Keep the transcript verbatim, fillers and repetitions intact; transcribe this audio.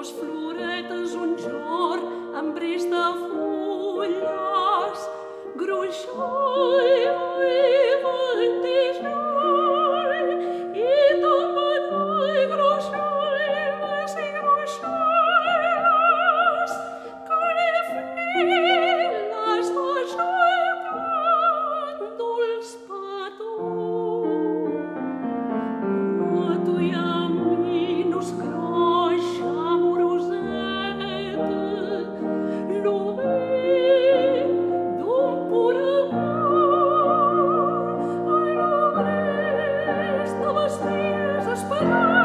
dos floretes un jorn amb bris de fulles, gruixall i ventijall, i tampoc gruixalles i gruixalles, que li files aixecant dolç petó. A tu i a mi nos croixa amoroseta, l'obrir d'un pur amor, ai, l'obrir de vestits esperant.